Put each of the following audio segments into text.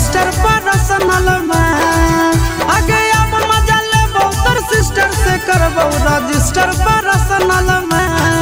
Register personal में आगे अपन मजा लेबो तोर सिस्टर से करबो रजिस्टर पर्सनल में।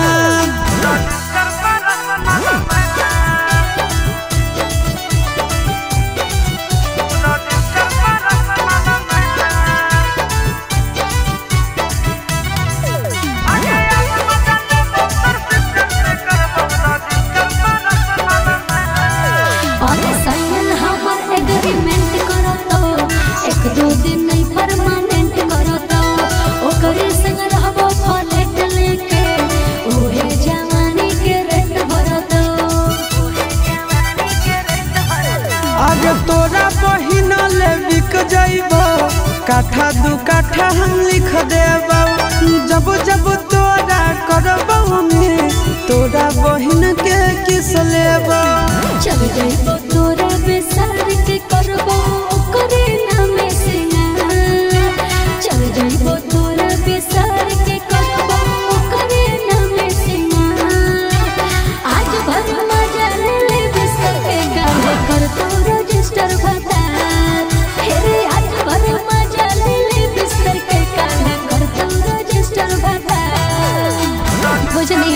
तोरा बहिन ले बिक जाइबो काठा दू काठा हम लिख देबो जब जब तोरा करबो में तोरा बहिन के किस लेबो चल जाइबो तोरा बेसार के करबो ओकरे नाम से चल जाइबो तोरा बेसार के करबो ओकरे नाम से आज भर मजा ले बिस्तर के गावे कर तोरा रजिस्टर बता हेरे आज भर मजा ले बिस्तर के गावे कर तोरा रजिस्टर बता बुझनी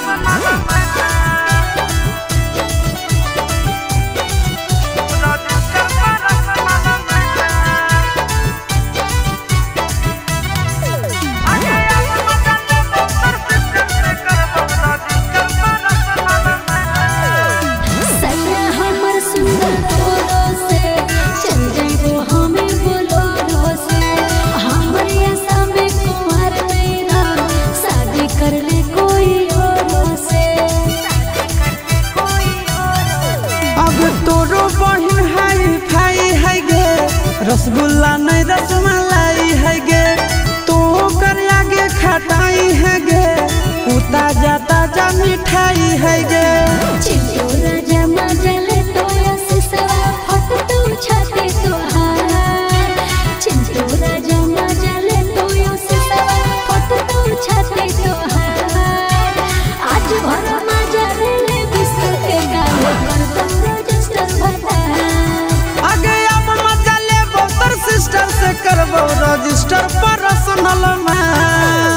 तोरो बहिन हाई फाई है गे रसगुल्ला नहीं रसमलाई है गे तो कर आगे खटाई है गे उता जाता जा मिठाई है गे चिंटोरा जमा जले तो सिसवा फट तो छाते तोहार चिंटोरा जमा जले तो सिसवा फट तो छाते तोहार आज भर मजा ले बिस्तर के गावे कर तोरा रजिस्टर बता आगे अपन मजा लेबो तोर सिस्टर से करबो रजिस्टर पर्सनल में।